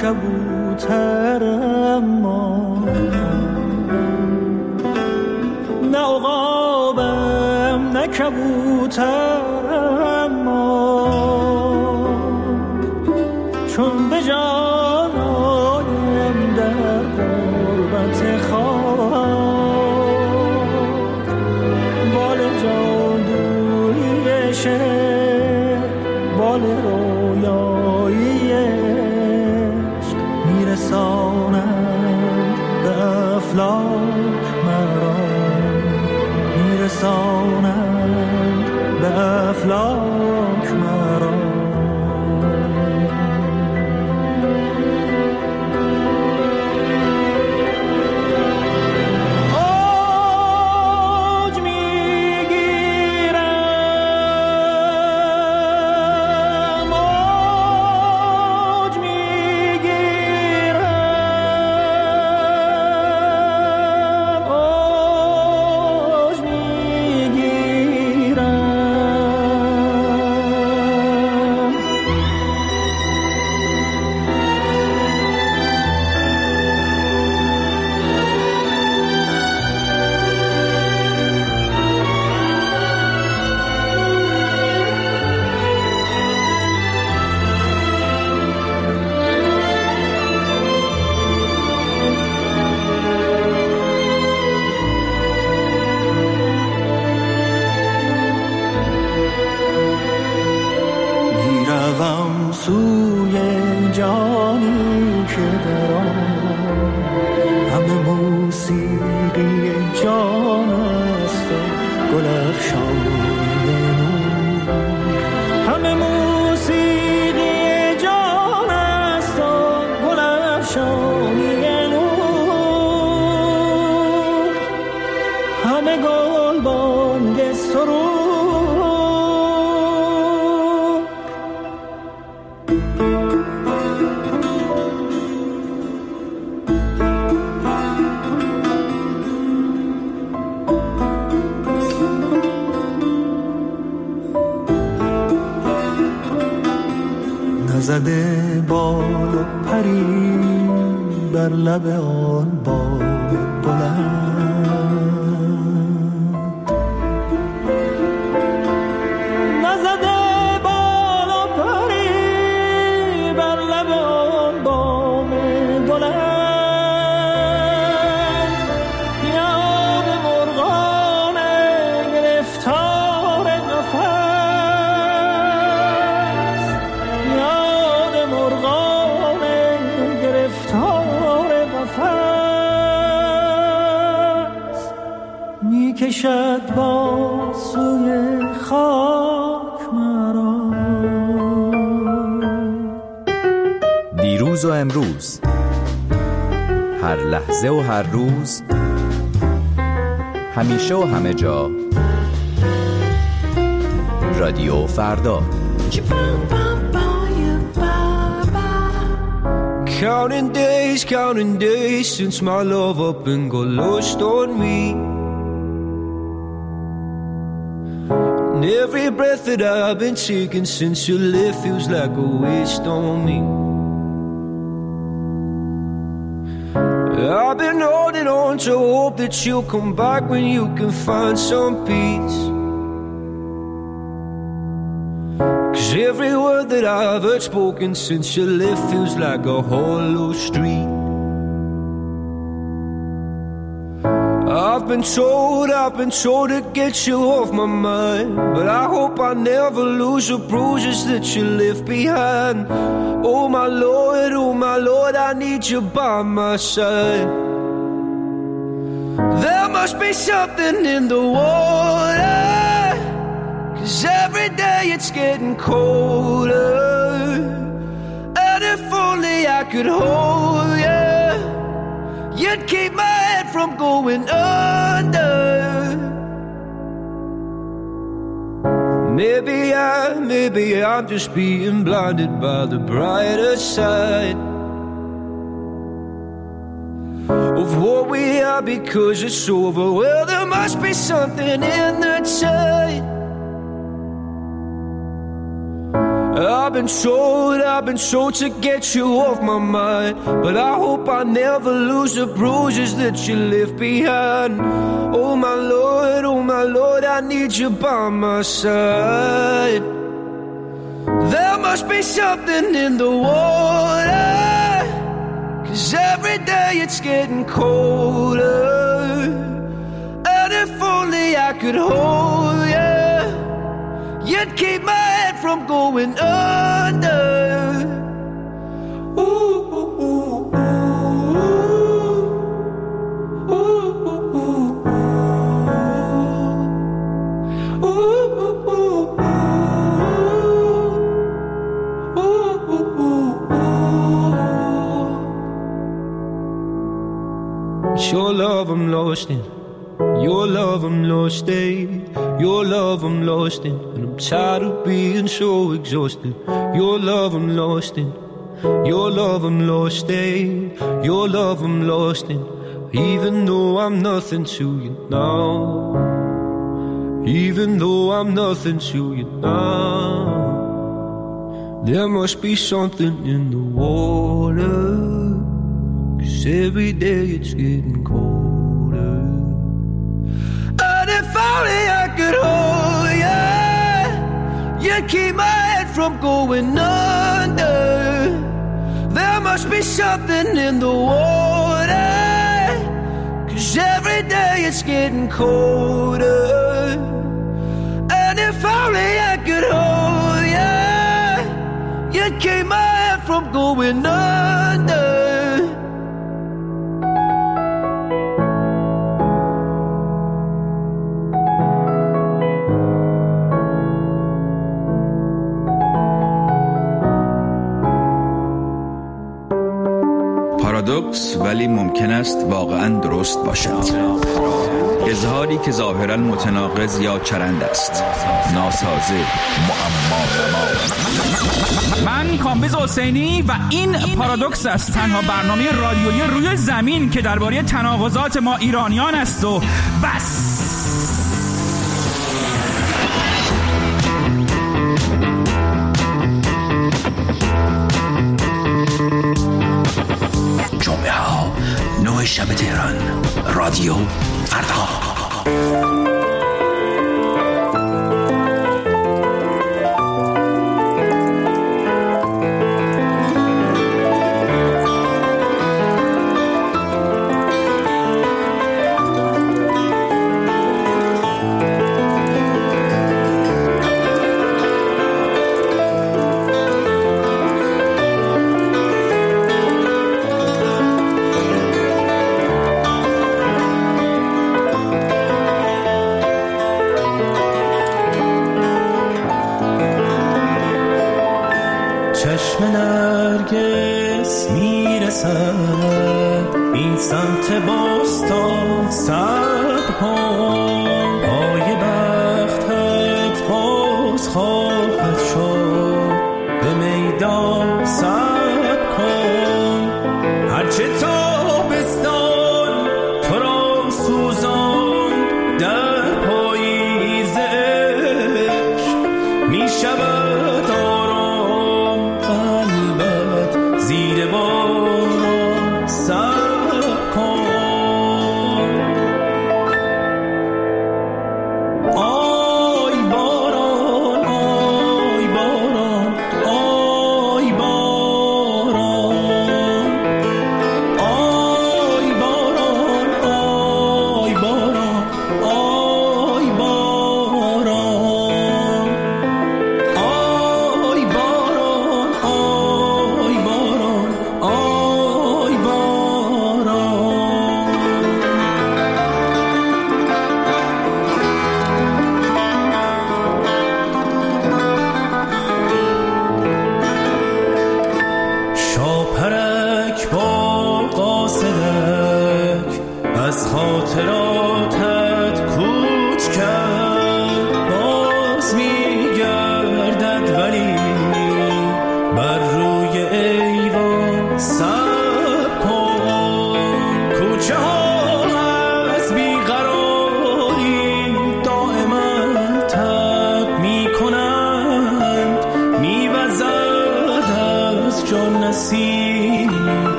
کبوتر اما نه عقابم نه کبوتر اما چون به جان آیم در غربت خاک بال جادویی شعر بال رویایی عشق میرسانند به افلاک مرا میرسانند به افلاک مرا زده بال و پری بر لب آن بام بلند نزده بال و پری بر لب آن بام بلند یاد مرغان گرفتار قفس کشد با سوی خاک مرا. دیروز و امروز، هر لحظه و هر روز، همیشه و همه جا، رادیو فردا. Counting days since my love up and got lost on me. And every breath that I've been taking since you left feels like a waste on me. I've been holding on to hope that you'll come back when you can find some peace. 'Cause every word that I've heard spoken since you left feels like a hollow street. I've been told to get you off my mind, but I hope I never lose the bruises that you left behind. Oh my Lord, I need you by my side. There must be something in the water, 'cause every day it's getting colder. And if only I could hold you, you'd keep my head from going under. Maybe I'm just being blinded by the brighter side of what we are, because it's over. Well, there must be something in the tide. I've been told to get you off my mind, but I hope I never lose the bruises that you left behind. Oh my Lord, I need you by my side. There must be something in the water, 'cause every day it's getting colder. And if only I could hold you, you'd keep my head from going under. Ooh, ooh, ooh, ooh. Ooh, ooh, ooh, ooh. Ooh, ooh, ooh, ooh. Ooh, ooh, ooh, ooh. It's your love I'm lost in. Your love I'm lost in, your love I'm lost in, and I'm tired of being so exhausted. Your love I'm lost in, your love I'm lost in, your love I'm lost in. Even though I'm nothing to you now, even though I'm nothing to you now, there must be something in the water, 'cause every day it's getting colder. And if only I could hold you, you'd keep my head from going under. There must be something in the water, 'cause every day it's getting colder. And if only I could hold you, you'd keep my head from going under. پارادوکس ولی ممکن است واقعاً درست باشد. اظهاری که ظاهراً متناقض یا چرند است، ناسازه، معما. من کامبیز حسینی و این پارادوکس است، تنها برنامه رادیویی روی زمین که درباره تناقضات ما ایرانیان است و بس. جمعه ها 9 شب تهران، رادیو فردا. چشم نرگس میرسد این سمت باستان، صبر کن پای بختت باز خواهد شد، به میدان صبر کن. هرچه تابستان تو را سوزان در پاییز عشق میشود آرام قلبت زیر باران صبر کن.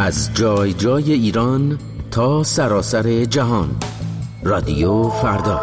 از جای جای ایران تا سراسر جهان. رادیو فردا.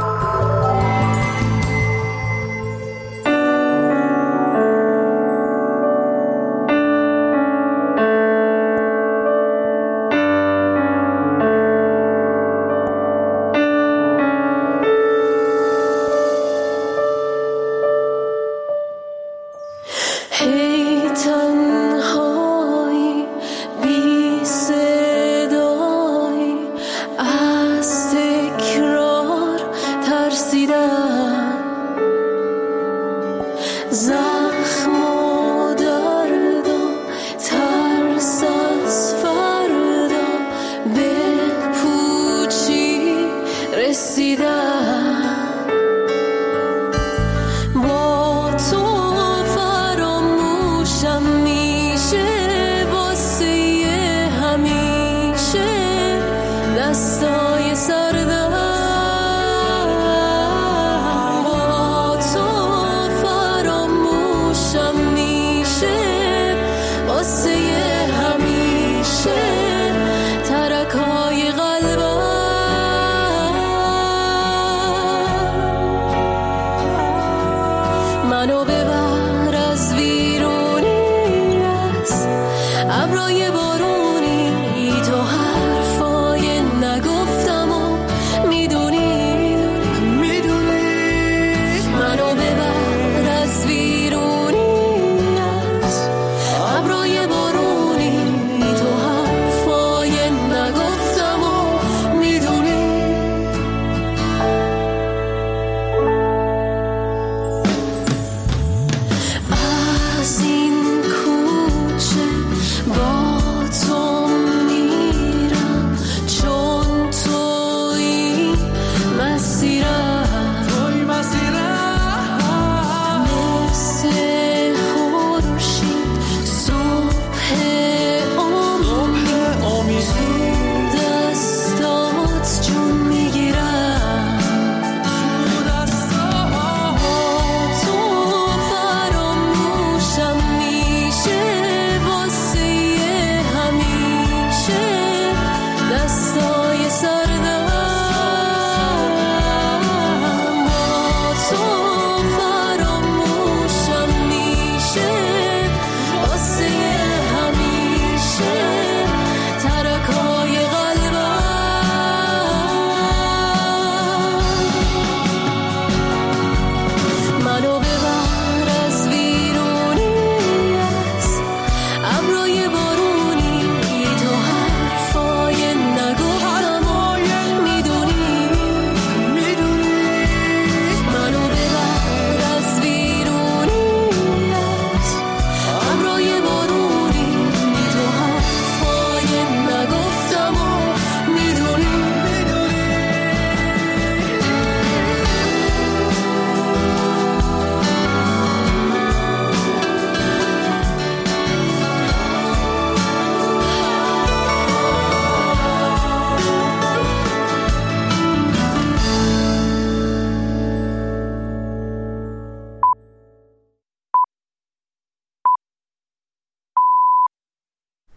منو ببر از ویرونی از ابرای